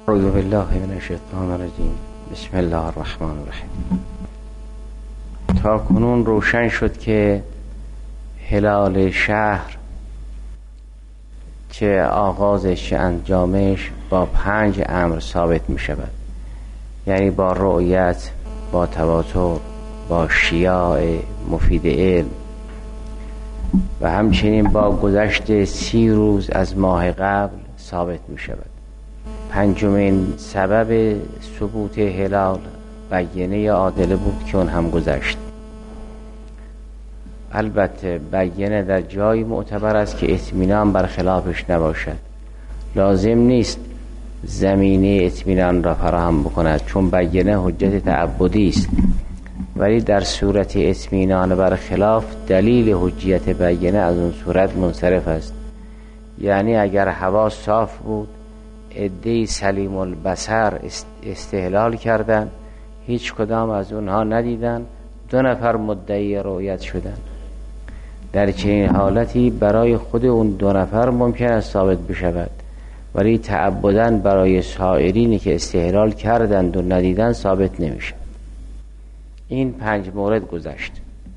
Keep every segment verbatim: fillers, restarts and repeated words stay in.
اعوذ بالله من الشیطان الرجیم. بسم الله الرحمن الرحیم. تا کنون روشن شد که هلال شهر چه آغازش چه انجامش با پنج امر ثابت می شود، یعنی با رؤیت، با تواتر، با شیاع مفید علم و همچنین با گذشت سی روز از ماه قبل ثابت می شود. پنجمین سبب ثبوت هلال بیینه عادله بود که اون هم گذشت. البته بیینه در جای معتبر است که اطمینان بر خلافش نباشد. لازم نیست زمینه اطمینان را فراهم بکند، چون بیینه حجت تعبدی است، ولی در صورت اطمینان بر خلاف دلیل حجیت بیینه از اون صورت منصرف است. یعنی اگر هوا صاف بود، عده‌ای سلیم البصر استهلال کردند، هیچ کدام از اونها ندیدن، دو نفر مدعی رؤیت شدند. در چنین حالتی برای خود اون دو نفر ممکن است ثابت بشود، ولی تعبداً برای سایرینی که استهلال کردند و ندیدن ثابت نمیشه. این پنج مورد گذشت.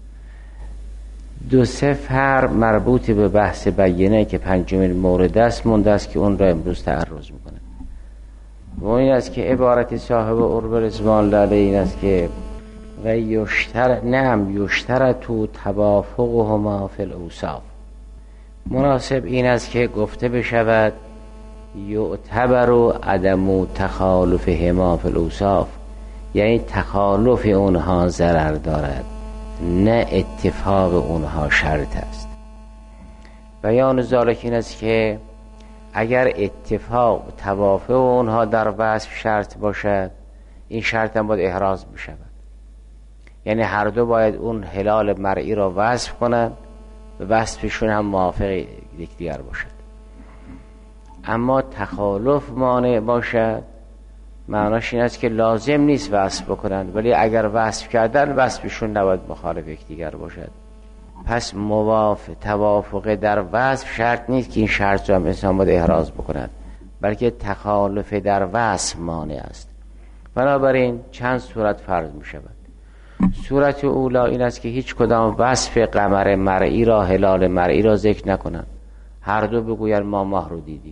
دو سه فرق مربوط به بحث بیینه که پنجمین مورد است مونده است که اون را امروز تعرض میکنه. و این است که عبارت صاحب عرب رضوان الله علیه این است که و یشتر نعم یشتر تو توافقهما فی الاوصاف. مناسب این است که گفته بشود یعتبر عدم تخالفهما فی الاوصاف، یعنی تخالف اونها ضرر دارد، نه اتفاق اونها شرط است. بیان ذالک این است که اگر اتفاق توافق اونها در وصف شرط باشد، این شرط هم باید احراز بشود، یعنی هر دو باید اون هلال مرئی را وصف کنند و وصفشون هم موافق یکدیگر باشد. اما تخالف مانع باشد، معناش این است که لازم نیست وصف بکنند، ولی اگر وصف کردن وصفشون نباید مخالف یکدیگر باشد. پس موافق توافق در وصف شرط نیست که این شرط رو هم انسان باید احراز بکند، بلکه تخالف در وصف مانع است. بنابراین چند صورت فرض می شود. صورت اولا این است که هیچ کدام وصف قمر مرئی را هلال مرئی را ذکر نکنند، هر دو بگویند ما ماه رو دیدیم.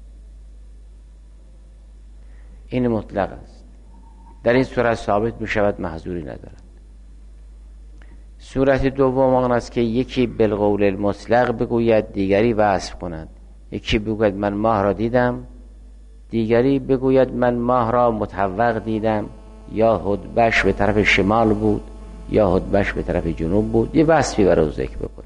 این مطلق است. در این صورت ثابت می شود، محظوری ندارد. صورت دوم آن است که یکی بالقول المطلق بگوید، دیگری وصف کند. یکی بگوید من ماه را دیدم، دیگری بگوید من ماه را متوق دیدم، یا هدبش به طرف شمال بود یا هدبش به طرف جنوب بود، یه وصفی برای ذکر بکنه.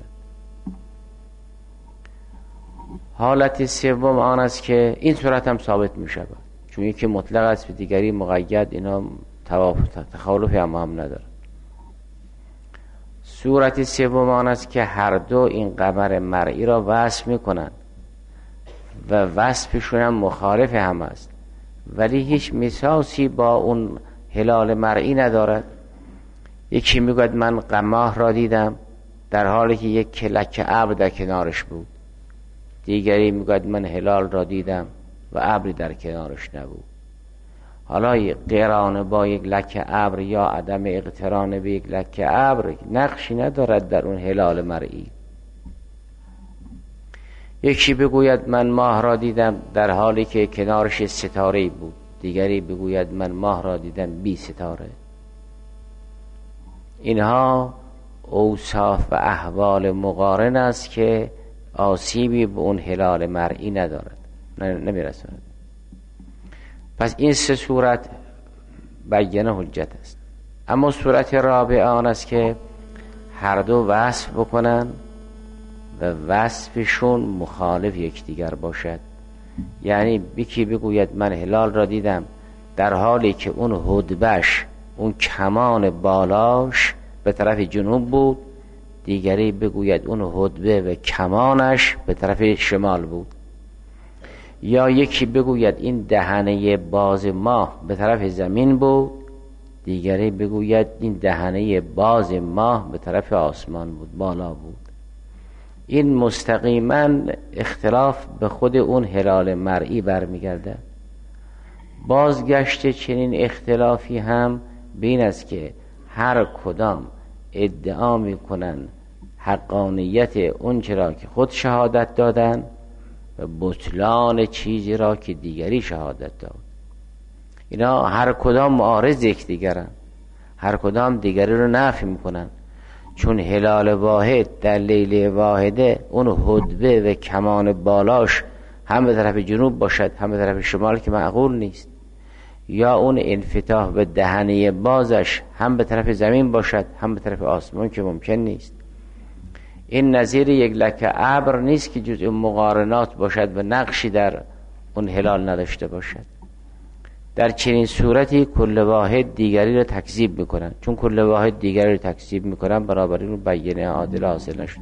حالت سوم آن است که این صورت هم ثابت می شود، چون یکی مطلق است و دیگری مقید، اینا تخالف هم هم نداره. صورت سوم آن است که هر دو این قمر مرئی را وصف می کنند و وصفشون هم مخالف هم است، ولی هیچ مساسی با اون هلال مرئی ندارد. یکی میگوید من قماه را دیدم در حالی که یک کلک ابر در کنارش بود، دیگری میگوید من هلال را دیدم و ابری در کنارش نبود. حالا قرانه با یک لکه ابر یا عدم اقتران به یک لکه ابر نقشی ندارد در اون هلال مرئی. یکی بگوید من ماه را دیدم در حالی که کنارش ستاره بود، دیگری بگوید من ماه را دیدم بی ستاره. اینها اوصاف و احوال مقارن است که آسیبی به اون هلال مرئی ندارد، نمیرساند. پس این سه صورت بیانه حجت است. اما صورت رابع آن است که هر دو وصف بکنن و وصفشون مخالف یکدیگر باشد. یعنی یکی بگوید من هلال را دیدم در حالی که اون هدبش، اون کمان بالاش به طرف جنوب بود، دیگری بگوید اون هدبه و کمانش به طرف شمال بود. یا یکی بگوید این دهنه باز ماه به طرف زمین بود، دیگری بگوید این دهنه باز ماه به طرف آسمان بود، بالا بود. این مستقیما اختلاف به خود اون هلال مرئی برمیگرده. بازگشت چنین اختلافی هم بین است که هر کدام ادعا میکنن حقانیت اون چرا که خود شهادت دادن و بطلان چیزی را که دیگری شهادت داد. اینا هر کدام معارض یکدیگرن، هر کدام دیگری رو نفی میکنن، چون هلال واحد در لیله واحده اون هدبه و کمان بالاش هم به طرف جنوب باشد هم به طرف شمال که معقول نیست، یا اون انفتاح به دهنه بازش هم به طرف زمین باشد هم به طرف آسمان که ممکن نیست. این نظیر یک لکه ابر نیست که جز مقارنات باشد و نقشی در اون هلال نداشته باشد. در چنین صورتی کل واحد دیگری را تکذیب میکنن، چون کل واحد دیگری را تکذیب میکنن بنابراین اون بیانیه عادل حاصل نشده.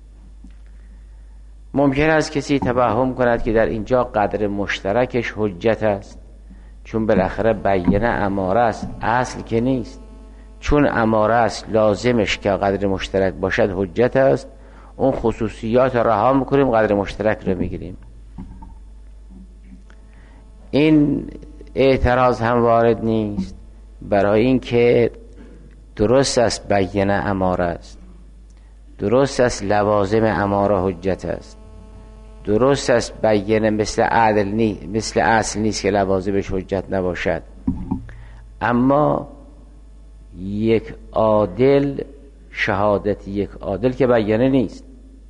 ممکن است کسی توهم کند که در اینجا قدر مشترکش حجت است، چون بالاخره بیانیه اماره است، اصل که نیست. چون اماره است لازمش که قدر مشترک باشد حجت است، اون خصوصیات را رها میکنیم قدر مشترک رو میگیریم. این اعتراض هم وارد نیست، برای اینکه درست است بیانیه اماره است، درست است لوازم اماره حجت است، درست است بیانیه مثل عدل نیست، مثل اصل نیست که لوازمش حجت نباشد. اما یک عادل، شهادت یک عادل که بیانیه نیست.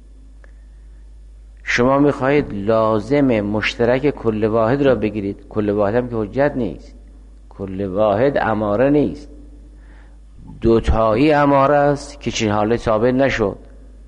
شما میخواهید لازم مشترک کل واحد را بگیرید، کل واحد هم که حجت نیست، کل واحد اماره نیست، دوتایی اماره است که چنین حالت ثابت نشد.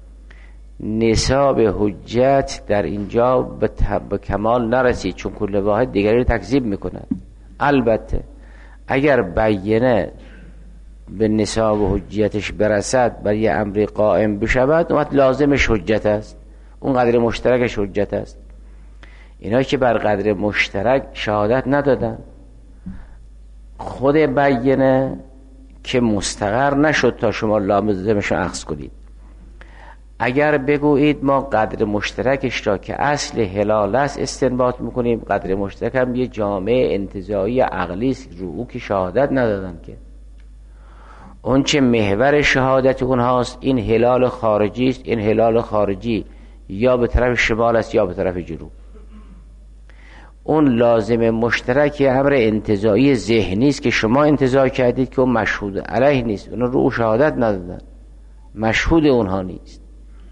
نصاب حجت در اینجا به, به کمال نرسید، چون کل واحد دیگری رو تکذیب میکند. البته اگر بیانیه به نصاب حجتش برسد برای امری قائم بشود، اون لازمش حجت است، اون قدر مشترکش حجت است. اینا که بر قدر مشترک شهادت ندادن، خود بیانیه که مستقر نشد تا شما لازمش رو اخذ کنید. اگر بگویید ما قدر مشترکش را که اصل هلال است استنباط میکنیم، قدر مشترک هم یه جامعه انتزاعی عقلی است رو او که شهادت ندادن، که اون چه محور شهادت اونهاست این هلال خارجی است. این هلال خارجی یا به طرف شمال است یا به طرف جنوب. اون لازم مشترک امر انتزاعی ذهنی است که شما انتزاع کردید که اون مشهود علیه نیست، اون رو او شهادت ندادن، مشهود اونها نیست.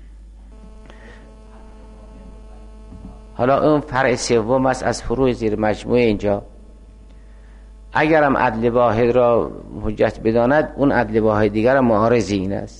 حالا اون فرع سوم است از فروع زیر مجموعه اینجا. اگرم عدل واحد را حجت بداند، اون عدل واحد دیگر معارض این است.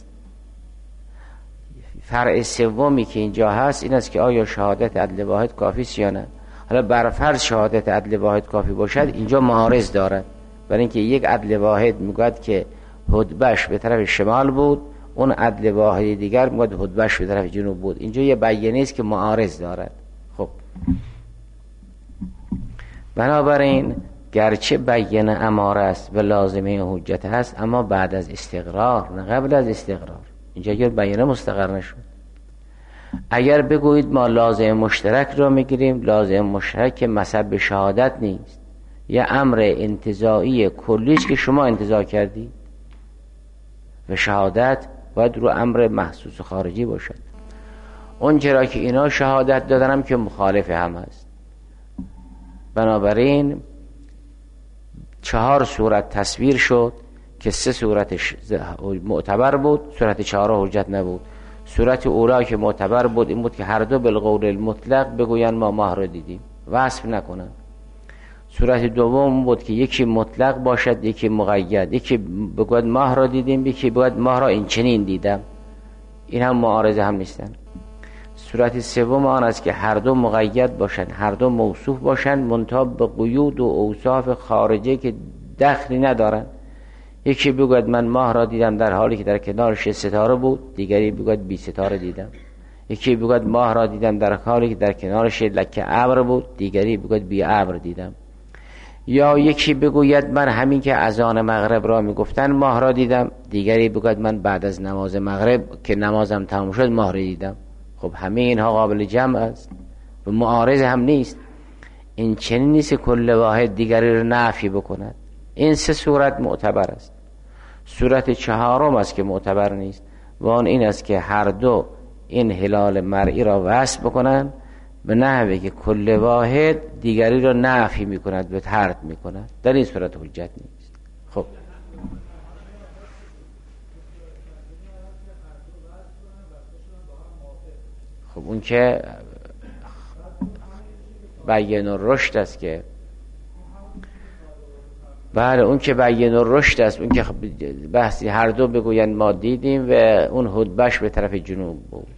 فرع سومی که اینجا هست این است که آیا شهادت عدل واحد کافی است یا نه. حالا برفرض شهادت عدل واحد کافی باشد، اینجا معارض دارد، برای اینکه یک عدل واحد میگوید که هدبش به طرف شمال بود، اون عدل واحد دیگر میگوید هدبش به طرف جنوب بود. اینجا یه بیانیه است که معارض دارد. خب بنابراین گرچه بیانیه اماره است و لازمه حجت هست، اما بعد از استقرار نه قبل از استقرار. اینجا اگر بیانیه مستقر نشد، اگر بگویید ما لازم مشترک را میگیریم، لازم مشترک که مصب شهادت نیست، یه امر انتزاعی کلیش که شما انتزاع کردید و شهادت باید رو امر محسوس خارجی باشد. اون چرا که اینا شهادت دادنم که مخالف هم هست. بنابراین چهار صورت تصویر شد که سه صورتش معتبر بود، صورت چهارا حجت نبود. صورت اولا که معتبر بود این بود که هر دو بالقول المطلق بگوین ما ماه را دیدیم، وصف نکنن. صورت دوم بود که یکی مطلق باشد یکی مقید، یکی بگوید ماه را دیدیم یکی بگوید ماه را این چنین دیدم، این هم معارضه هم نیستن. صورت سوم آن است که هر دو مقید باشند، هر دو موصوف باشند، منتها به قیود و اوصاف خارجه که دخلی ندارن. یکی بگوید من ماه را دیدم در حالی که در کنارش ستاره بود، دیگری بگوید بی ستاره دیدم. یکی بگوید ماه را دیدم در حالی که در کنارش لکه ابر بود، دیگری بگوید بی ابر دیدم. یا یکی بگوید من همین که اذان مغرب را میگفتن ماه را دیدم، دیگری بگوید من بعد از نماز مغرب که نمازم تمام شد ماه را دیدم. خب همه اینها قابل جمع است و معارض هم نیست. این چنین نیست کل واحد دیگری رو نفی بکند. این سه صورت معتبر است. صورت چهارم است که معتبر نیست و آن این است که هر دو این هلال مرئی را وصف بکنند به نحوی که کل واحد دیگری را نفی میکند و طرد میکند. در این صورت حجت نیست. خب خب اون که بیان الرشد است که بله اون که بیان الرشد است، اون که بحثی هر دو بگویند ما دیدیم و اون هدبهش به طرف جنوب بود.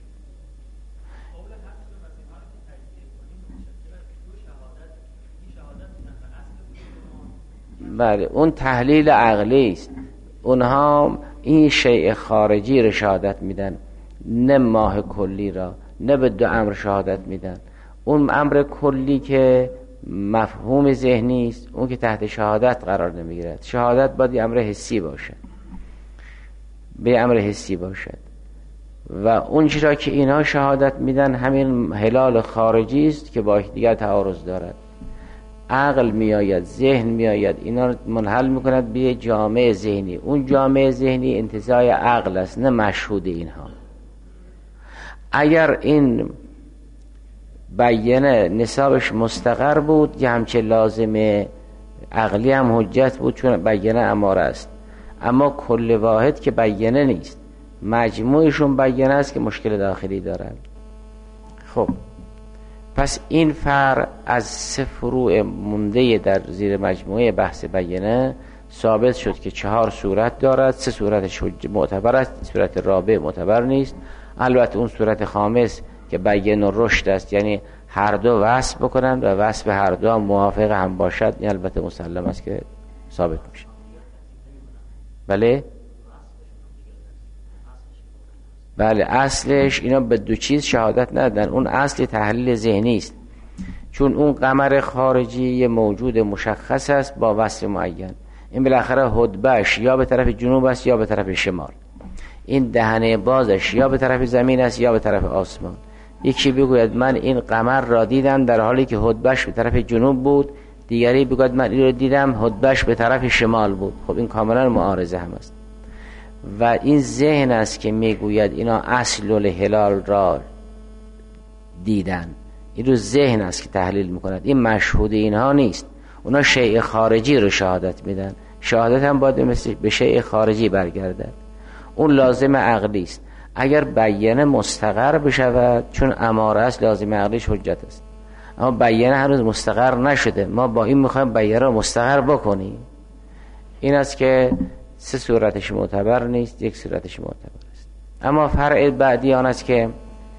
بله اون تحلیل عقلی است. اونها این شیء خارجی را شهادت میدن، نه ماه کلی را، نه به دو امر شهادت میدن. اون امر کلی که مفهوم ذهنی است اون که تحت شهادت قرار نمیگیرد. شهادت باید امر حسی باشد، به امر حسی باشد و اون چیزا که اینا شهادت میدن همین هلال خارجی است که با دیگر تعارض دارد. عقل میآید، ذهن میآید، اینا منحل میکند به جامعه ذهنی. اون جامعه ذهنی انتزاع عقل است، نه مشهود اینها. اگر این بیانه نصابش مستقر بود یه همچه لازم عقلی هم حجت بود چون بیانه اماره است. اما کل واحد که بیانه نیست، مجموعشون بیانه است که مشکل داخلی دارن. خب پس این فرع از سه فروع مونده در زیر مجموعه بحث بیانه ثابت شد که چهار صورت دارد. سه صورتش معتبر است، صورت رابع معتبر نیست. البته اون صورت خامس که بیان الرشد است، یعنی هر دو وصف بکنن و وصف هر دو هم موافق هم باشد، این البته مسلم است که ثابت میشه. بله بله اصلش اینا به دو چیز شهادت ندادن. اون اصل تحلیل ذهنی است، چون اون قمر خارجی یه موجود مشخص است با وصف معین. این بالاخره هدبهش یا به طرف جنوب است یا به طرف شمال. این دهنه بازش یا به طرف زمین است یا به طرف آسمان. یکی بگوید من این قمر را دیدم در حالی که هدبهش به طرف جنوب بود، دیگری بگوید من این را دیدم هدبهش به طرف شمال بود. خب این کاملا معارضه هم است و این ذهن است که میگوید اینا اصل الهلال را دیدن. این رو ذهن است که تحلیل میکند، این مشهود اینها نیست. اونا شیء خارجی رو شهادت میدن. شهادت هم باید مثل به شیء خارجی برگردد. اون لازم عقلی است. اگر بیانه مستقر بشود، چون اماره است لازم عقلیش حجت است، اما بیانه هنوز مستقر نشده، ما با این میخوایم بیانه رو مستقر بکنیم. این است که سه صورتش معتبر نیست، یک صورتش معتبر است. اما فرع بعدی آن است که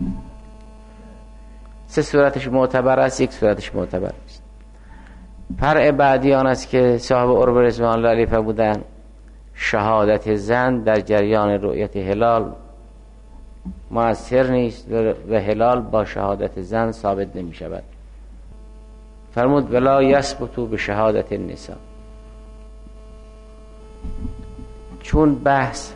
سه صورتش معتبر است، یک صورتش معتبر است. فرع بعدی آن است که صاحب عرب رضوان الله علیه فرمودند شهادت زن در جریان رؤیت هلال مؤثر نیست و هلال با شهادت زن ثابت نمی شود. فرمود ولا یثبت به شهادت النساء. چون بحث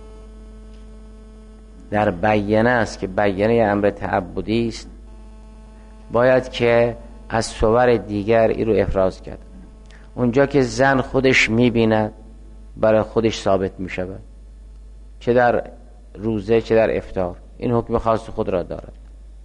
در بیانه است که بیانه امر تعبدی است، باید که از صور دیگر این رو افراز کرد. اونجا که زن خودش میبیند برای خودش ثابت میشود، چه در روزه چه در افطار، این حکم خاص خود را دارد.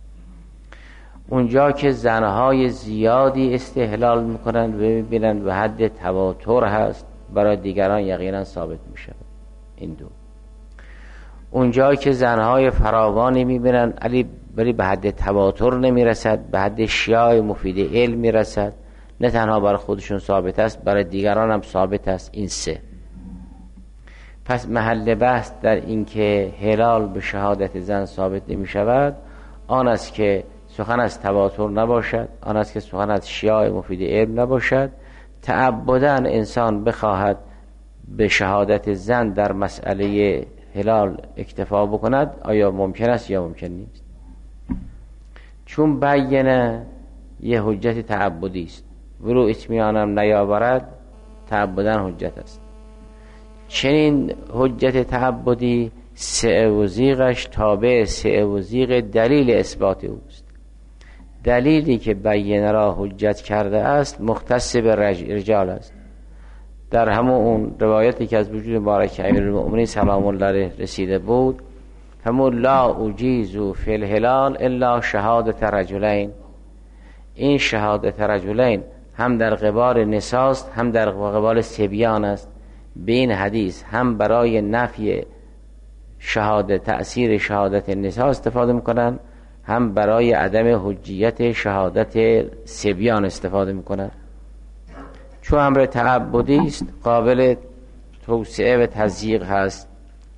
اونجا که زنهای زیادی استحلال میکنند و میبینند به حد تواتر هست، برای دیگران یقینا ثابت میشود. این دو. اونجا که زنهای فراوانی میبینند علی ولی به حد تواتر نمیرسد، به حد شیاع مفید علم میرسد، نه تنها برای خودشون ثابت است برای دیگران هم ثابت است. این سه. پس محل بحث در این که هلال به شهادت زن ثابت نمی شود آن است که سخن از تواتر نباشد، آن است که سخن از شیاع مفید علم نباشد. تعبداً انسان بخواهد به شهادت زن در مسئله هلال اکتفا بکند، آیا ممکن است یا ممکن نیست؟ چون بیانه یه حجت تعبدی است، ولو اطمینانم نیاورد تعبداً حجت است. چنین حجت تعبدی سعه و زیغش تابع سعه و زیغ دلیل اثبات اوست. دلیلی که بیینه را حجت کرده است مختص به رجال است. در همون اون روایتی که از وجود مبارک امیرالمؤمنین سلام الله علیه رسیده بود، همون لا اجیز فی الهلال الا شهادت رجلین، این شهادت رجلین هم در قبال نساست هم در قبال صبیان است. به این حدیث هم برای نفی شهادت تأثیر شهادت نساء استفاده میکنن، هم برای عدم حجیت شهادت صبیان استفاده میکنن. چون امر تعبدی است قابل توسعه و تضییق هست.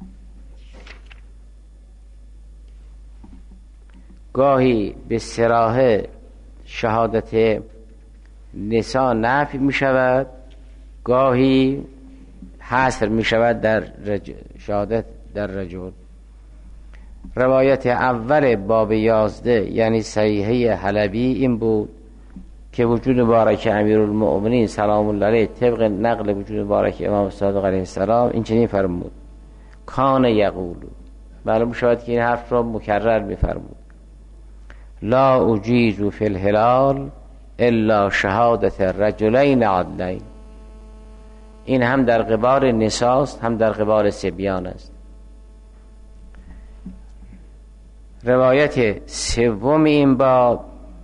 گاهی به صراحه شهادت نساء نفی می شود، گاهی حصر می شود در رج... شهادت در رجل. روایت اول باب یازده یعنی صحیحه حلبی این بود که وجود مبارک امیرالمؤمنین سلام الله علیه طبق نقل وجود مبارک امام صادق علیه السلام این چنین فرمود: کان یقول، معلوم شود که این حرف را مکرر می فرمود: لا اجیز فی الهلال الا شهادت رجلین عدلین. این هم در قبال نساست هم در قبال صبیان است. روایت سوم این باب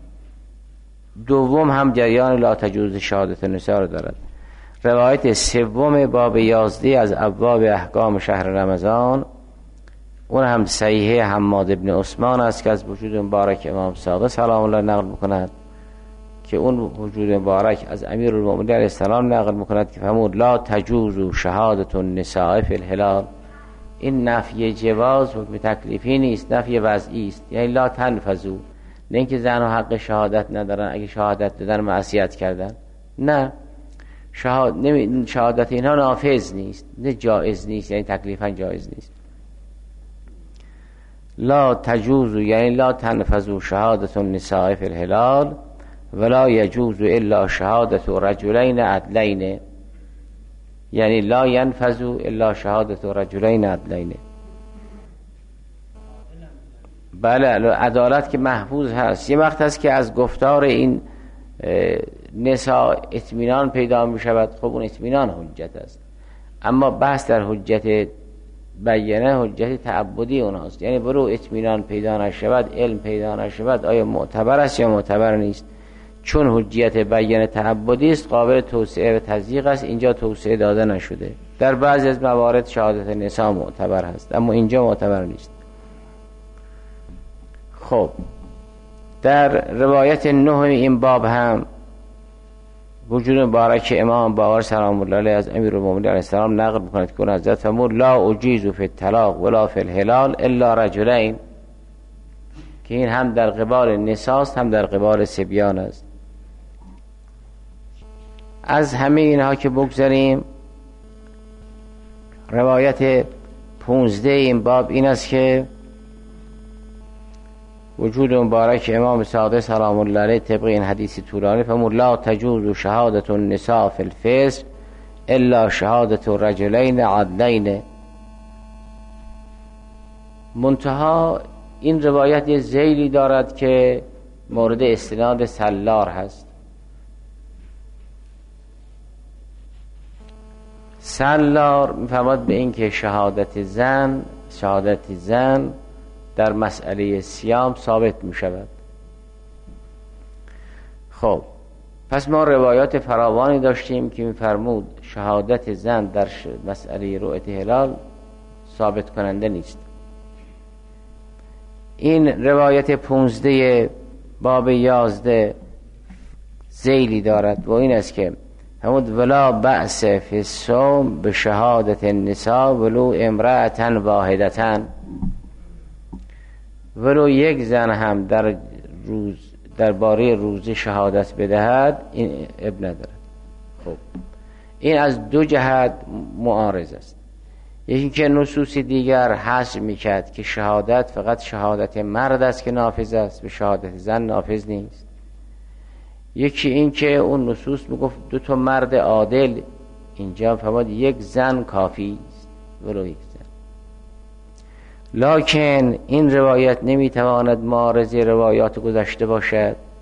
دوم هم جریان لا تجوز شهادت نساء را دارد. روایت سوم باب یازده از ابواب احکام شهر رمضان اون هم صحیحه حماد ابن عثمان است که از وجود مبارک امام صادق سلام الله نقل میکند که اون وجود مبارک از امیرالمؤمنین علیه السلام نقل میکند که فرمود لا تجوز شهادت النساء فی الهلال. این نفی جواز حکم تکلیفی نیست، نفی وضعی است، یعنی لا تنفذو، نه اینکه زنها حق شهادت ندارن، اگه شهادت دادن معصیت کردن، نه، شهاد... شهادت اینها نافذ نیست، نه جایز نیست، یعنی تکلیفا جایز نیست. لا تجوز یعنی لا تنفذو شهادت النساء فی الهلال ولا یجوز الا شهادت رجلین عدلین، یعنی لا ینفذو الا شهادت رجلین عدلین. بله عدالت که محفوظ هست. یه وقت هست که از گفتار این نساء اطمینان پیدا می شود، خب اون اطمینان حجت است، اما بحث در حجت بیانه حجت تعبدی اوناست، یعنی برو اطمینان پیدا نشود، علم پیدا نشود، آیا معتبر است یا معتبر نیست. چون حجیت بیان تعبدی است قابل توسعه و تضییق است، اینجا توسعه داده نشده. در بعضی از موارد شهادت نساء معتبر هست اما اینجا معتبر نیست. خب در روایت نه این باب هم وجود مبارک امام باقر سلام الله علیه از امیرالمؤمنین علیه السلام نقل می‌کند که اون حضرت فرمود لا اجیز فی الطلاق ولا فی الهلال الا رجلین، که این هم در قبال نساست هم در قبال صبیان است. از همه اینها که بگذاریم، روایت پونزده این باب این است که وجود مبارک امام صادق سلام الله علیه طبق این حدیث طولانی فرمود لا تجوز شهادت النساء فی الفصل الا شهادت رجلین عدلین. منتها این روایت یه ذیلی دارد که مورد استناد سلار هست. سلار میفهمد به این که شهادت زن شهادت زن در مسئله صیام ثابت می شود. خب پس ما روایات فراوانی داشتیم که میفرمود شهادت زن در مسئله رؤیت هلال ثابت کننده نیست. این روایت پونزده باب یازده ذیلی دارد و این است که فرمود ولا بأس فی الصوم به شهادت النساء ولو امرأة واحدة، ولو یک زن هم در روز درباره روزه شهادت بدهد این اب ندارد. خب این از دو جهت معارض است. یکی که نصوص دیگر حصر میکرد که شهادت فقط شهادت مرد است که نافذ است، به شهادت زن نافذ نیست. یکی این که اون نصوص میگفت دو تا مرد عادل، اینجا فرمود یک زن کافی است، ولو یک زن. لکن این روایت نمیتواند معارض روایات گذشته باشد.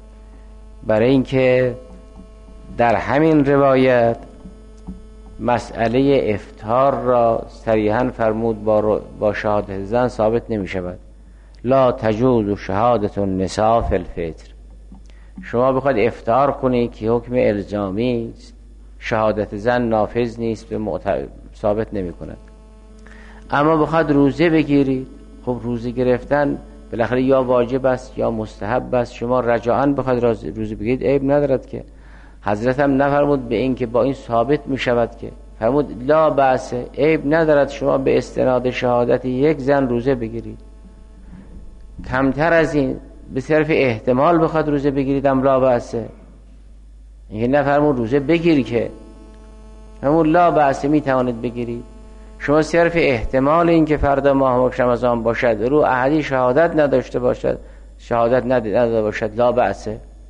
برای اینکه در همین روایت مسئله افطار را صریحاً فرمود با, با شهادت زن ثابت نمی شود. لا تجوز شهادت النساء فی الفطر. شما بخواید افطار کنی که حکم الزامی است، شهادت زن نافذ نیست و معت... ثابت نمی کند. اما بخواید روزه بگیرید، خب روزه گرفتن بالاخره یا واجب است یا مستحب است. شما رجاءً بخواید روزه بگیرید عیب ندارد که. حضرت هم نفرمود به این که با این ثابت می شود که، فرمود لا بأس، عیب ندارد شما به استناد شهادت یک زن روزه بگیرید. کمتر از این به صرف احتمال بخواد روزه بگیرید هم لا بأس. اینکه نفرمود روزه بگیری که، همون لا بأس می توانید بگیرید. شما صرف احتمال این که فردا ماه مبارک رمضان باشد رو احدی شهادت نداشته باشد، شهادت نداده باشد، لا بأس.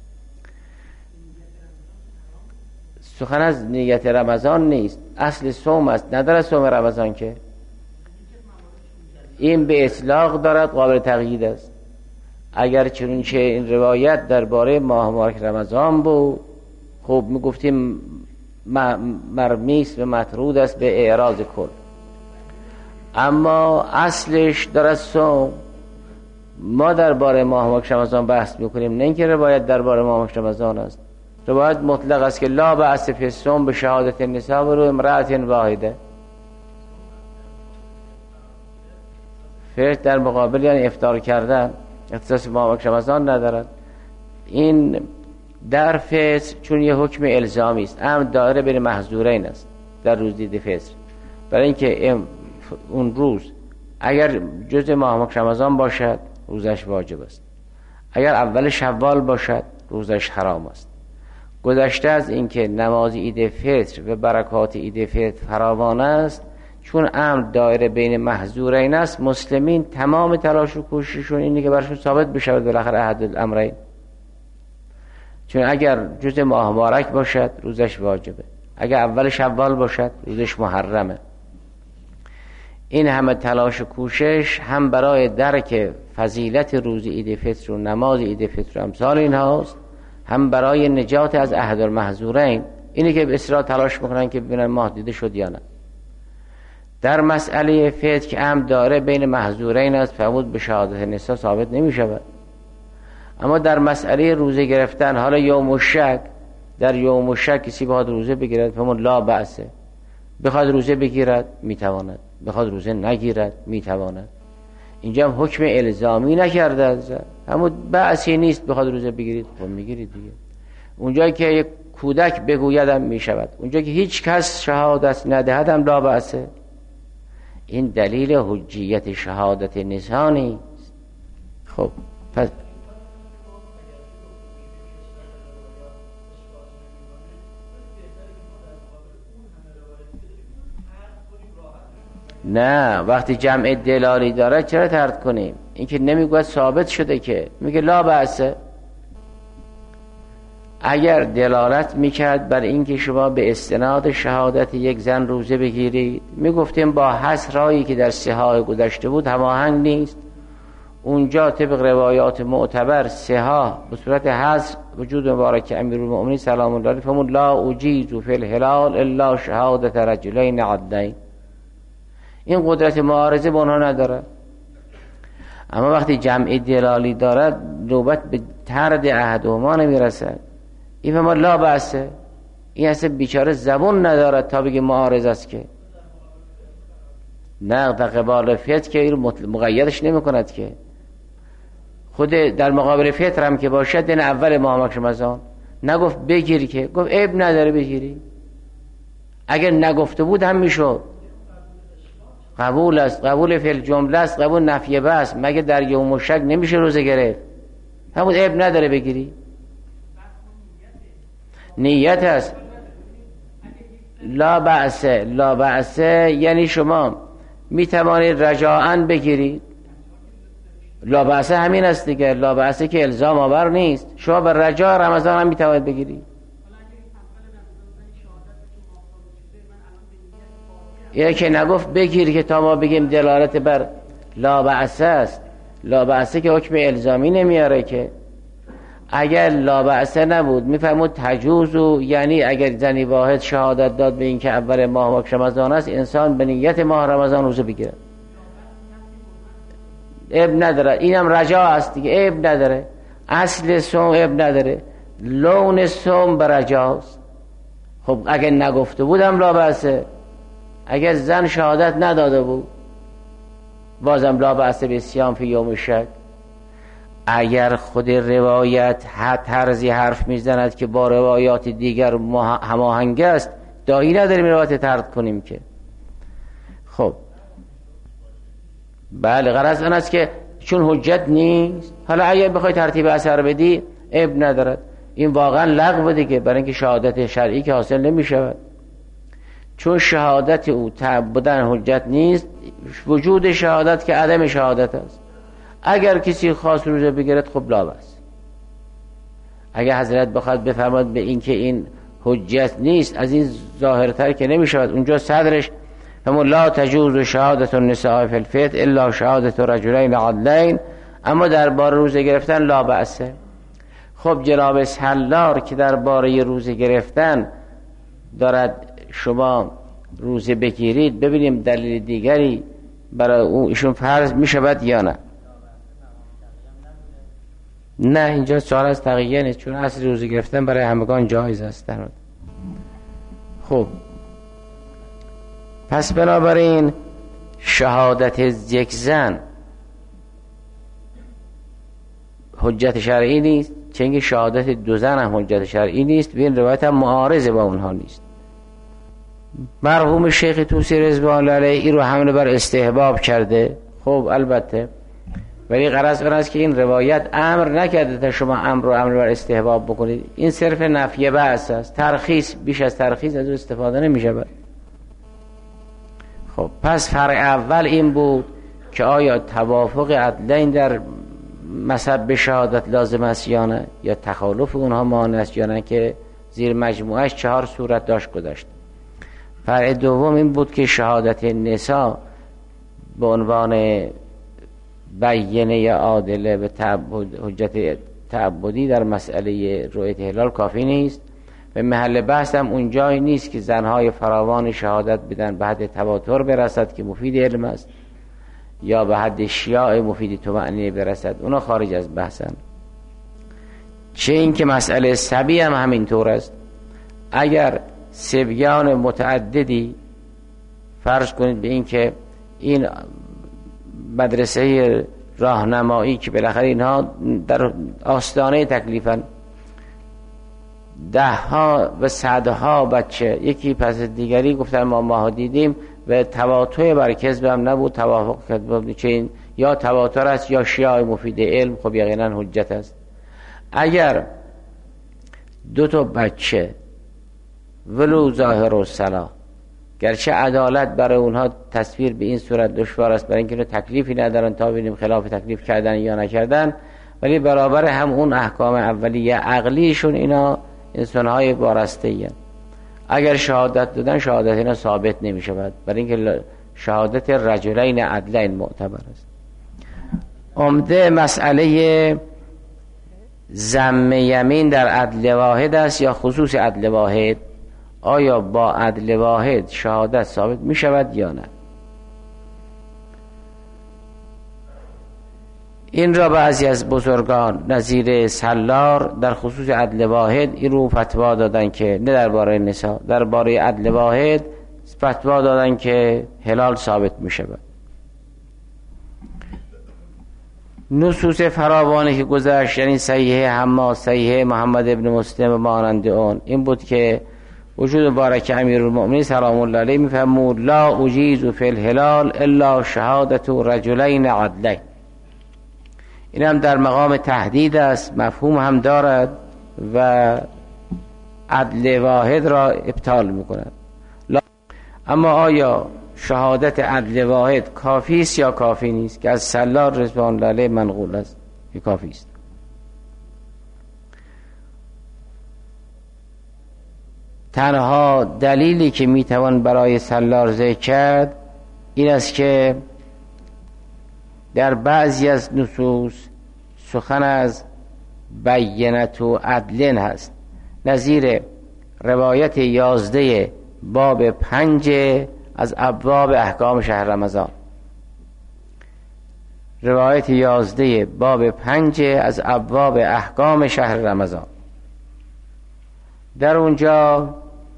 سخن از نیت رمضان نیست، اصل صوم است، نداره صوم رمضان که. این به اطلاق دارد، قابل تقیید است. اگر چنانچه این روایت درباره ماه مبارک رمضان بود، خب میگفتیم مرمیس و مطرود است به اعراض کل. اما اصلش دارد صوم. ما درباره ماه مبارک رمضان بحث میکنیم، نه اینکه روایت درباره ماه مبارک رمضان است. روایت مطلق است که لا بأس فی الصوم به شهادت النساء و رو امرأة واحده. فطر در مقابل یعنی افطار کردن اختصاص ماه مبارک رمضان ندارد. این در فطر چون یه حکم الزامی است، امر دایره بین محظورین است در روز دید فطر. برای اینکه اون روز اگر جز ماه مبارک رمضان باشد روزش واجب است، اگر اول شوال باشد روزش حرام است. گذشته از اینکه نماز عید فطر و برکات عید فطر فراوان است، چون امر دایره بین محظورین است، مسلمین تمام تلاش و کوشششون اینه که برشون ثابت بشه بالاخره احد الامرین. چون اگر جز ماه مبارک باشد روزش واجبه، اگر اول شوال باشد روزش محرمه. این همه تلاش و کوشش هم برای درک فضیلت روز عید فطر و نماز عید فطر و امثال این هاست، هم برای نجات از احد المحظورین. اینه که به اصرار تلاش میکنن که ببینن ماه دیده شد یا نه. در مسئله فطر که امر داره بین محظورین است، فرمود به شهادت نساء ثابت نمی شود. اما در مسئله روزه گرفتن، حالا یوم الشک، در یوم الشک کسی بخواد روزه بگیرد، فرمود لا بأس. بخواد روزه بگیرد میتواند، بخواد روزه نگیرد میتواند. اینجا هم حکم الزامی نکرده از همون بأسی نیست بخواد روزه بگیرید، خب میگیرید دیگه. اونجایی که یک کودک بگویدم میشود، اونجایی که هیچ کس شهادت ندهدم لا بأس. این دلیل حجیت شهادت نساء نیست. خب پس نه، وقتی جمع دلالی داره چرا ترد کنیم؟ این که نمیگوید ثابت شده، که میگه لا بأس. اگر دلالت میکرد بر اینکه شما به استناد شهادت یک زن روزه بگیرید، میگفتیم با حصرهایی که در صحاح گذشته بود هماهنگ نیست. اونجا طبق روایات معتبر صحاح به صورت حصر وجود مبارک امیرالمؤمنین سلام الله علیه فرمود لا اجیز فی الهلال الا شهادت رجلین عدلین. این قدرت معارضه به اونها نداره. اما وقتی جمع دلالی دارد نوبت به طرد احدهما نمیرسد. این ما لا بأس. این اصلا بیچاره زبون ندارد تا بگه معارض است که. نه در قبال فطر که این مقیدش نمی کند که. خود در مقابل فطر هم که باشد این اول ماه مبارک رمضان نگفت بگیری که، گفت عیب نداره بگیری. اگر نگفته بود هم میشد. قبول است، قبول فعل جمله است، قبول نفی بس. مگه در یوم الشک نمیشه روزه گرفت؟ همون عیب نداره بگیری. نیت است. لا بأس. لا بأس یعنی شما میتوانید رجاءً بگیرید. لا بأس همین است دیگه. لا بأس که الزام آور نیست. شما به رجاء رمضان هم میتوانید بگیرید. یا که نگفت بگیر که تا ما بگیم دلالت بر لا بأس است. لا بأس که حکم الزامی نمیاره که. اگر لا بأسه نبود میفهمود تجوز، یعنی اگر زنی واحد شهادت داد به این که اول ماه رمضان است، انسان به نیت ماه رمضان روزه بگیره، اب نداره. اینم رجا است دیگه، اب نداره. اصل صوم اب نداره، لون صوم به رجاست. خب اگر نگفته بودم لا بأسه، اگر زن شهادت نداده بود بازم لا بأسه به صیام فی یوم شک. اگر خود روایت طرزی حرف میزند که با روایات دیگر هماهنگ است، داعی نداریم روایت ترد کنیم که. خب بله، غرض آن است که چون حجت نیست، حالا اگر بخوای ترتیب اثر بدی عیب ندارد. این واقعا لغو دیگه، برای اینکه شهادت شرعی که حاصل نمی شود، چون شهادت او تعبدن حجت نیست، وجود شهادت که عدم شهادت است. اگر کسی خاص روزه بگیرد خب لا بأس. اگر حضرت بخواد بفرماد به این که این حجت نیست، از این ظاهرتر که نمی شود. اونجا صدرش همون لا تجوز شهادت النساء فی الفطر الا شهادت رجلین عدلین، اما درباره روزه گرفتن لا بأسه. خب جناب سالار که درباره روزه گرفتن دارد شما روزه بگیرید، ببینیم دلیل دیگری برای اون ایشون فرض می شود یا نه. نه، اینجا سوال از تقیه نیست، چون اصل روزه گرفتن برای همگان جایز است. خب پس بنابراین شهادت یک زن حجت شرعی نیست، چون شهادت دو زن هم حجت شرعی نیست و این روایت هم معارضه با اونها نیست. مرحوم شیخ طوسی رضوان الله علیه این رو حمل بر استحباب کرده. خب البته، ولی غرض آن است که این روایت امر نکرده تا شما امر رو امر بر استحباب بکنید. این صرف نفی بحث است، ترخیص، بیش از ترخیص از او استفاده نمی شود. خب پس فرع اول این بود که آیا توافق عدلین در مصب شهادت لازم است یا نه، یا تخالف اونها مانع است یا نه، که زیر مجموعش چهار صورت داشت گذاشت. فرع دوم این بود که شهادت نساء به عنوان بیینه عادله به حجت تعبدی در مسئله رؤیت هلال کافی نیست. به محل بحث هم اونجایی نیست که زنهای فراوان شهادت بدن به حد تواتر برسد که مفید علم است، یا به حد شیاع مفید طمأنینه برسد، اونا خارج از بحثن. چه این که مسئله سبی هم همینطور است. اگر سبیان متعددی فرض کنید به این که این مدرسه راهنمایی که بالاخره اینها در آستانه تکلیفن، ده ها و صدها بچه یکی پس دیگری گفتن ما ماها دیدیم و تواتر بر کذب هم نبود، توافق کرد چه این یا تواتر است یا شیاع مفید علم، خب یقینا حجت است. اگر دو تا بچه ولو ظاهر و صلاح، گرچه عدالت برای اونها تصویر به این صورت دشوار است برای اینکه تکلیفی ندارن تا ببینیم خلاف تکلیف کردن یا نکردن، ولی برابر هم اون احکام اولیه عقلیشون اینا انسان‌های وارسته ایم. اگر شهادت دادن شهادت اینا ثابت نمی شود، برای اینکه شهادت رجلین عدلین معتبر است. عمده مسئله ضم یمین در عدل واحد است یا خصوص عدل واحد، آیا با عدل واحد شهادت ثابت می شود یا نه؟ این را بعضی از بزرگان نظیر سالار در خصوص عدل واحد این رو فتوا دادن که نه درباره نساء، درباره عدل واحد فتوا دادن که هلال ثابت می شود. نصوص فراوانی که گذشت، یعنی صحیح حماد، صحیح محمد ابن مسلم و مانند اون، این بود که وجود مبارک امیرالمؤمنین سلام الله علیه میفرمود لا اجیز فی الهلال الا شهادت رجلین عدلین. این هم در مقام تهدید است، مفهوم هم دارد و عدل واحد را ابطال میکند. اما آیا شهادت عدل واحد کافی است یا کافی نیست؟ که از سالار رضوان الله علیه منقول است که کافی است. تنها دلیلی که میتوان برای سالار ذکر کرد این است که در بعضی از نصوص سخن از بینت و عدلن هست، نظیر روایت یازده باب پنج از ابواب احکام شهر رمضان. روایت یازده باب پنج از ابواب احکام شهر رمضان. در اونجا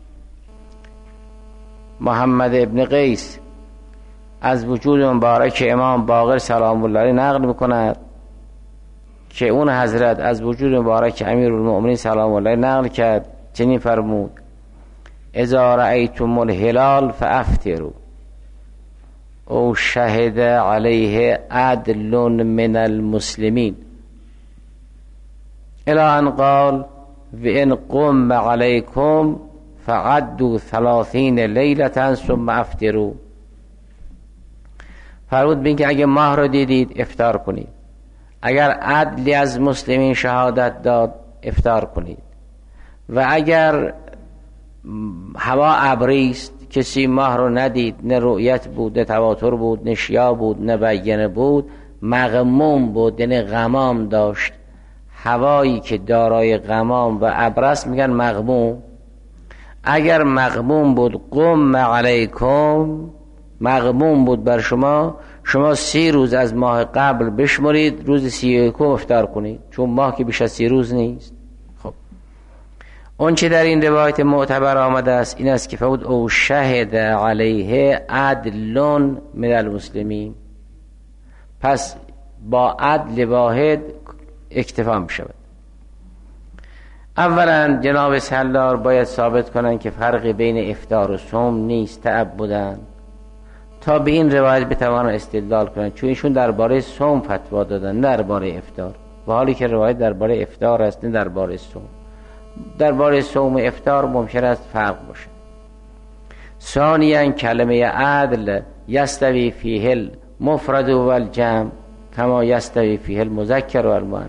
محمد ابن قیس از وجود مبارک امام باقر سلام الله علیه نقل میکند که اون حضرت از وجود مبارک امیرالمؤمنین سلام الله علیه نقل کرد، چنین فرمود: اذا رأیتم الهلال فافطروا او شهد علیه عدل من المسلمین الی ان قال و ان قم علیکم فعدوا ثلاثین لیلة ثم افطروا. فرمود بین که اگه ماه رو دیدید افطار کنید، اگر عدلی از مسلمین شهادت داد افطار کنید، و اگر هوا ابری است کسی ماه رو ندید، نه رؤیت بود نه تواتر بود نه شیاع بود نه بیانه بود، مغموم بود یعنی غمام داشت، هوایی که دارای غمام و ابر است میگن مغموم. اگر مغموم بود قم علیکم، مغموم بود بر شما، شما سی روز از ماه قبل بشمرید، روز سی یکم افطار کنید، چون ماه که بیش از سی روز نیست. خب اون چه در این روایت معتبر آمده است این است که فرمود او شهد علیه عدلون من المسلمین، پس با عدل واحد اکتفا می شود. اولا جناب سالار باید ثابت کنند که فرقی بین افطار و صوم نیست تعبدن، تا به این روایت بتوانند استدلال کنند، چون ایشون درباره صوم فتوا دادن نه درباره افطار، و حالی که روایت درباره افطار است نه درباره صوم. درباره صوم و افطار ممکن است فرق باشه. ثانیاً کلمه عدل یستوی فیه المفرد و الجمع کما یستوی فیه المذکر و المؤنث.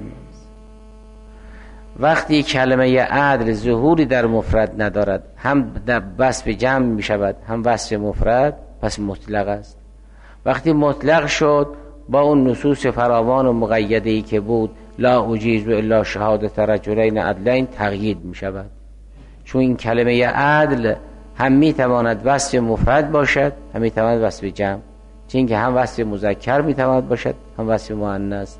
وقتی کلمه عدل ظهوری در مفرد ندارد، هم در وصف جمع می شود هم وصف مفرد، پس مطلق است. وقتی مطلق شد با اون نصوص فراوان و مقیده‌ای که بود لا اجیز الا شهادت رجلین عدلین تقیید می شود، چون این کلمه عدل هم می تواند وصف مفرد باشد هم می تواند وصف جمع، چون که هم وصف مذکر می تواند باشد هم وصف مؤنث.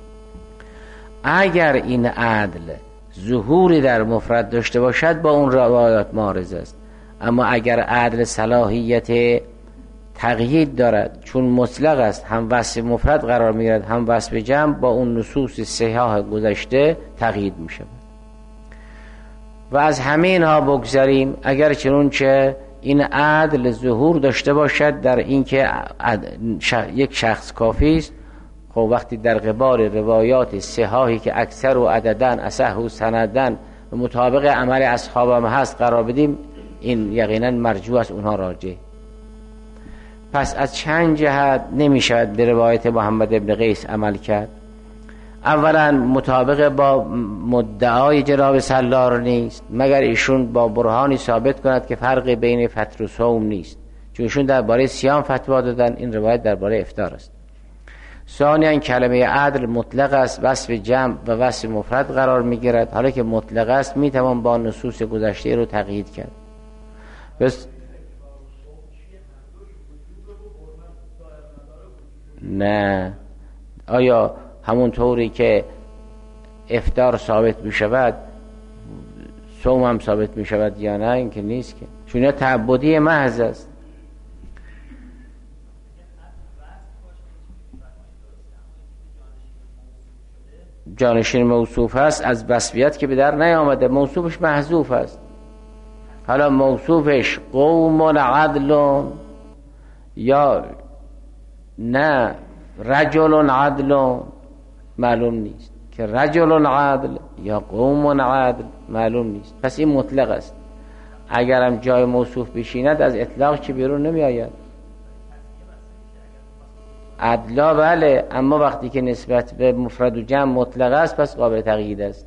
اگر این عدل ظهوری در مفرد داشته باشد با اون روایات معارض است، اما اگر عدل صلاحیت تقیید دارد چون مطلق است، هم وصف مفرد قرار میگیرد هم وصف جمع، با اون نصوص صحاح گذشته تقیید می شود. و از همه اینها بگذاریم، اگر چنانچه این عدل ظهور داشته باشد در اینکه یک شخص کافی است، خب وقتی در قبال روایات صحاحی که اکثر و عددن اصح و سندن مطابق عمل اصحابم هست قرار بدیم، این یقینا مرجوع است اونها راجع. پس از چند جهت نمی شود به روایت محمد ابن قیس عمل کرد. اولا مطابق با مدعای جناب سالار نیست، مگر ایشون با برهانی ثابت کند که فرق بین فطر و صوم نیست، چون ایشون درباره صیام فتوا دادن، این روایت درباره افطار است. ثانیاً کلمه عدل مطلق است، وصف جمع و وصف مفرد قرار می گیرد، حالا که مطلق است می توان با نصوص گذشته رو تقیید کرد. بس نه، آیا همون طوری که افطار ثابت می شود صوم هم ثابت می شود یا نه؟ این که نیست، که چون تعبدی محض است. جانشین موصوف هست، از وصفیت که به در نیامده، موصوفش محذوف است. حالا موصوفش قوم عدل یا نه رجل عدل معلوم نیست، که رجل عدل یا قوم عدل معلوم نیست، پس این مطلق است. اگرم جای موصوف بشیند از اطلاق چه بیرون نمی آید. عدلا بله، اما وقتی که نسبت به مفرد و جمع مطلق است پس قابل تقیید است.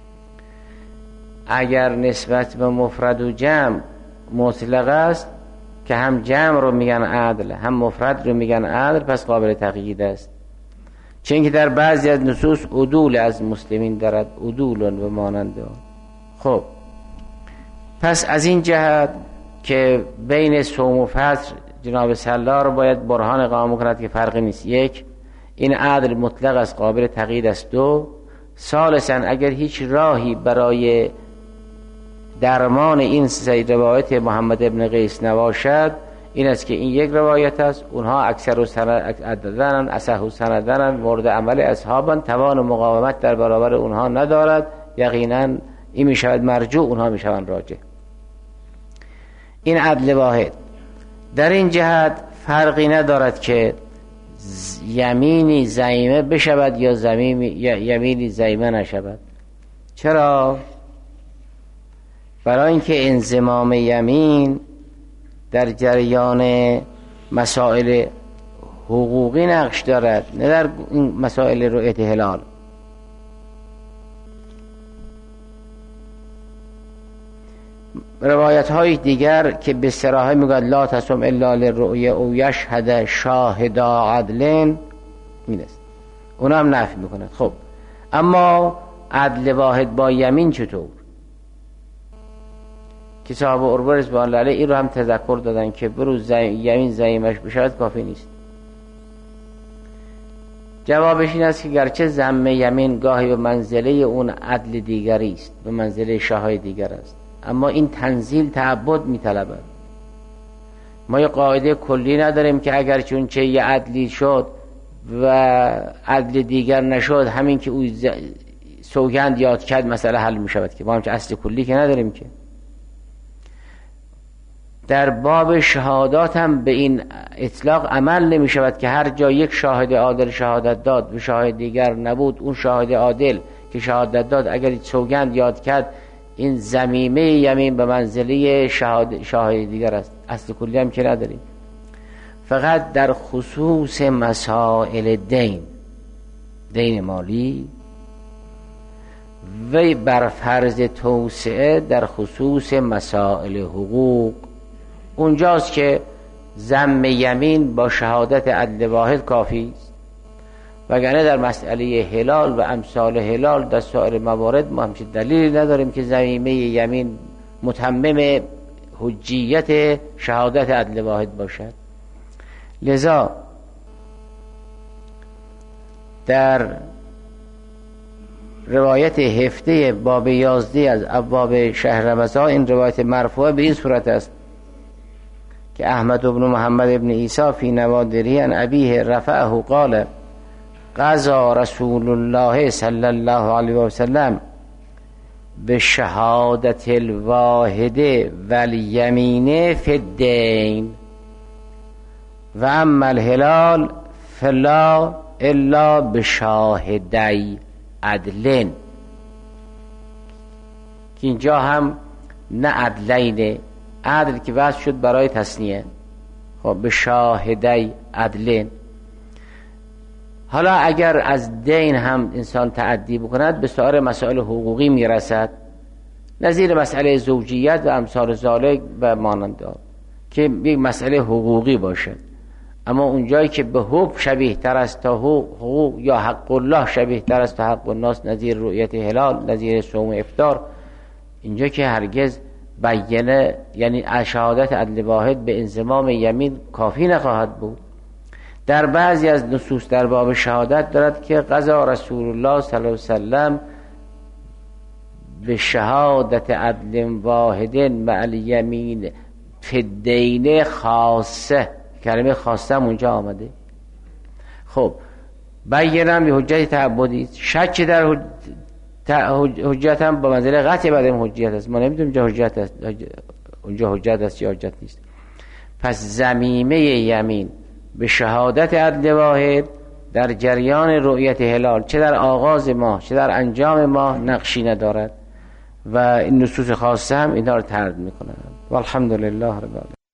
اگر نسبت به مفرد و جمع مطلق است که هم جمع رو میگن عدل هم مفرد رو میگن عدل، پس قابل تقیید است. چون که در بعضی از نصوص عدول از مسلمین دارد، عدول و مانند آن. خب پس از این جهت که بین صوم و فطر جناب سلا رو باید برهان اقامه کند که فرقی نیست. یک، این عدل مطلق از قابل تقیید است. دو، ثالثاً اگر هیچ راهی برای درمان این روایت محمد ابن قیس نباشد، این است که این یک روایت است، اونها اکثر و سندن اصح و سندن مورد عمل اصحابن، توان و مقاومت در برابر اونها ندارد، یقینا این می شود مرجوع، اونها می شوند راجع. این عدل واحد. در این جهت فرقی ندارد که یمینی زعیمه بشود یا زمینی یمینی زعیمه نشود. چرا؟ برای اینکه انضمام یمین در جریان مسائل حقوقی نقش دارد، نه در این مسائل رؤیت هلال. روایت های دیگر که به صراحه میگوید لا تصم الا للرؤیه او یشهد شاهدا عدلن میدست، اونا هم نفی میکنند. خب اما عدل واحد با یمین چطور؟ که صاحب عروه رضوان الله علیه این رو هم تذکر دادن که بروز یمین زعیمش بشود کافی نیست. جوابش این است که گرچه ذم یمین گاهی به منزله اون عدل دیگری است، به منزله شاهد دیگر است، اما این تنزیل تعبد میطلبد. ما یه قاعده کلی نداریم که اگر چون چه یه عدلی شد و عدل دیگر نشد، همین که او سوگند یاد کرد مسئله حل میشود، که ما هم چه اصل کلی که نداریم. که در باب شهادات هم به این اطلاق عمل نمی شود که هر جا یک شاهد عادل شهادت داد و شاهد دیگر نبود، اون شاهد عادل که شهادت داد اگر سوگند یاد کرد، این ضمیمه یمین به منزله شاهد, شاهد دیگر است. اصل کلی هم که نداریم. فقط در خصوص مسائل دین، دین مالی و بر فرض توسعه در خصوص مسائل حقوق، اونجاست که ضم یمین با شهادت عدل واحد کافی است. وگرنه در مسئله هلال و امثال هلال در سایر موارد ما همچین دلیلی نداریم که ضمیمه یمین متمم حجیت شهادت عدل واحد باشد. لذا در روایت هفته باب یازده از ابواب شهر رمضان این روایت مرفوعه به این صورت است که احمد بن محمد ابن عیسی فی نوادری عن ابیه رفعه قال قضا رسول الله صلی الله علیه و سلم به شهادت الواحد والیمین فی الدین و اما الهلال فلا الا بشاهدی عدلین. که اینجا هم نه عدلین، عدل که وضع شد برای تصنیه، خب به شاهدی عدلین. حالا اگر از دین هم انسان تعدی بکند به سایر مسائل حقوقی میرسد، نظیر مسئله زوجیت و امثال ذالک و مانند آن که یک مسئله حقوقی باشد. اما اونجایی که به حب شبیه تر است تا حقوق یا حق الله شبیه تر است تا حق الناس، نظیر رؤیت هلال، نظیر صوم افطار، اینجا که هرگز بیانه یعنی شهادت عدل واحد به انضمام یمین کافی نخواهد بود. در بعضی از نصوص در باب شهادت دارد که قضا رسول الله صلی الله علیه وسلم به شهادت عدل واحد مع الیمین فی الدین خاصه، کلمه خاصه اونجا آمده. خب بیانم به حجت تعبدی، شک در حجت هم با منزله قطع بعد حجت است. ما نمیدونیم جا حجت است، اونجا حجت است یا حجت نیست. پس ضمیمه یمین به شهادت عدل واحد در جریان رؤیت هلال، چه در آغاز ماه چه در انجام ماه، نقشی ندارد و این نصوص خاصه هم اینا رو ترد میکنند. والحمدلله رب العالمین.